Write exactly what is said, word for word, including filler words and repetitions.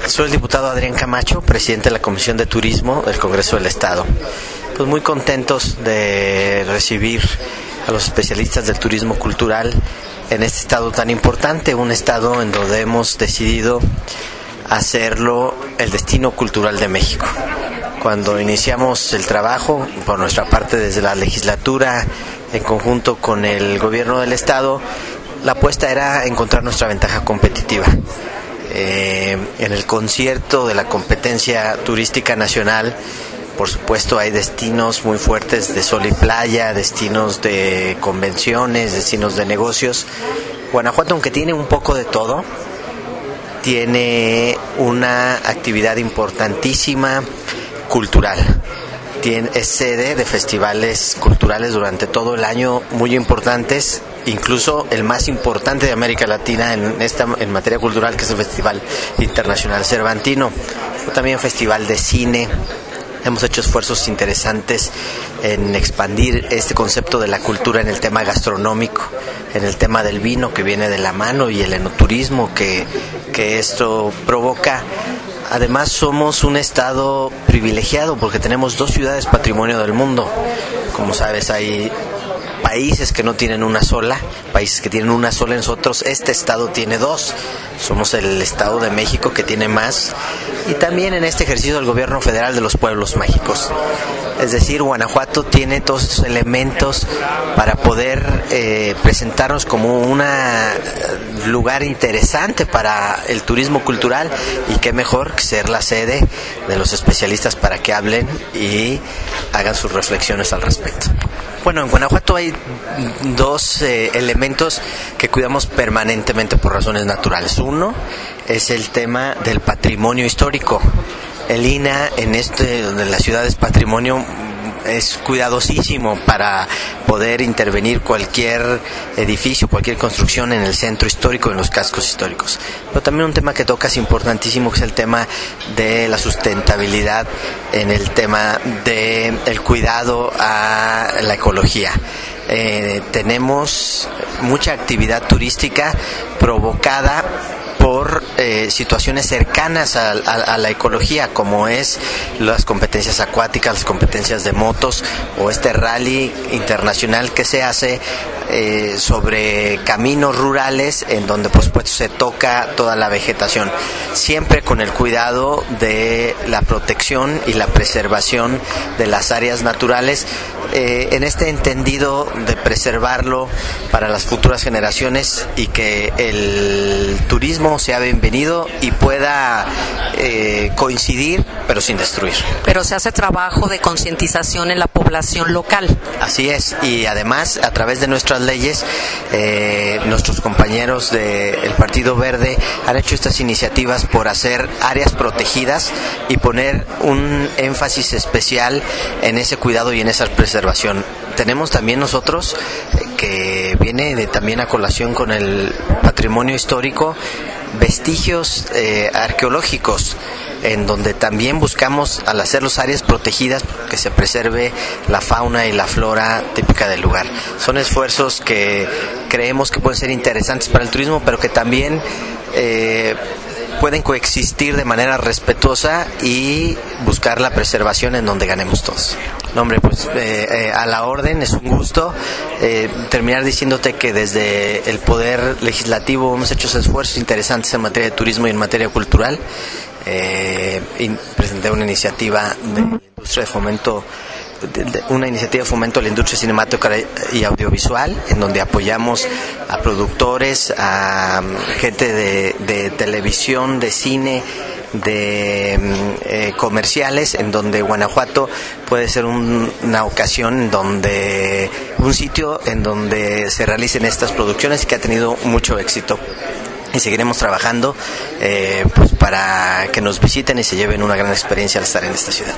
Soy el diputado Adrián Camacho, presidente de la Comisión de Turismo del Congreso del Estado. Pues muy contentos de recibir a los especialistas del turismo cultural en este estado tan importante, un estado en donde hemos decidido hacerlo el destino cultural de México. Cuando iniciamos el trabajo, por nuestra parte desde la legislatura, en conjunto con el gobierno del estado, la apuesta era encontrar nuestra ventaja competitiva. Eh, en el concierto de la competencia turística nacional, por supuesto hay destinos muy fuertes de sol y playa, destinos de convenciones, destinos de negocios. Guanajuato, aunque tiene un poco de todo, tiene una actividad importantísima cultural. Tiene, es sede de festivales culturales durante todo el año muy importantes, incluso el más importante de América Latina en esta en materia cultural, que es el Festival Internacional Cervantino. También festival de cine. Hemos hecho esfuerzos interesantes en expandir este concepto de la cultura en el tema gastronómico, en el tema del vino que viene de la mano y el enoturismo que, que esto provoca. Además somos un estado privilegiado porque tenemos dos ciudades patrimonio del mundo. Como sabes, hay países que no tienen una sola, países que tienen una sola. Nosotros, este estado tiene dos. Somos el Estado de México que tiene más. Y también en este ejercicio del gobierno federal de los pueblos mágicos. Es decir, Guanajuato tiene todos estos elementos para poder eh, presentarnos como un lugar interesante para el turismo cultural, y qué mejor que ser la sede de los especialistas para que hablen y hagan sus reflexiones al respecto. Bueno, en Guanajuato hay dos eh, elementos que cuidamos permanentemente por razones naturales. Uno es el tema del patrimonio histórico. El I N A en este, donde la ciudad es patrimonio, es cuidadosísimo para poder intervenir cualquier edificio, cualquier construcción en el centro histórico, en los cascos históricos. Pero también un tema que tocas importantísimo, que es el tema de la sustentabilidad, en el tema del cuidado a la ecología. Eh, tenemos mucha actividad turística provocada por eh, situaciones cercanas a, a, a la ecología, como es las competencias acuáticas, las competencias de motos, o este rally internacional que se hace eh, sobre caminos rurales, en donde por supuesto se toca toda la vegetación, siempre con el cuidado de la protección y la preservación de las áreas naturales, eh, en este entendido de preservarlo para las futuras generaciones, y que el turismo sea bienvenido y pueda eh, coincidir, pero sin destruir. Pero se hace trabajo de concientización en la población local. Así es, y además a través de nuestras leyes, eh, nuestros compañeros del Partido Verde han hecho estas iniciativas por hacer áreas protegidas y poner un énfasis especial en ese cuidado y en esa preservación. Tenemos también nosotros, eh, que viene de, también a colación con el patrimonio histórico, vestigios eh, arqueológicos, en donde también buscamos, al hacer las áreas protegidas, que se preserve la fauna y la flora típica del lugar. Son esfuerzos que creemos que pueden ser interesantes para el turismo, pero que también eh, pueden coexistir de manera respetuosa y buscar la preservación en donde ganemos todos. No, hombre, pues eh, eh, a la orden, es un gusto eh, terminar diciéndote que desde el Poder Legislativo hemos hecho esfuerzos interesantes en materia de turismo y en materia cultural. Eh, y presenté una iniciativa de industria de fomento De, de una iniciativa de fomento a la industria cinematográfica y audiovisual, en donde apoyamos a productores, a gente de, de televisión, de cine, de eh, comerciales, en donde Guanajuato puede ser un, una ocasión en donde un sitio en donde se realicen estas producciones, que ha tenido mucho éxito. Y seguiremos trabajando eh, pues para que nos visiten y se lleven una gran experiencia al estar en esta ciudad.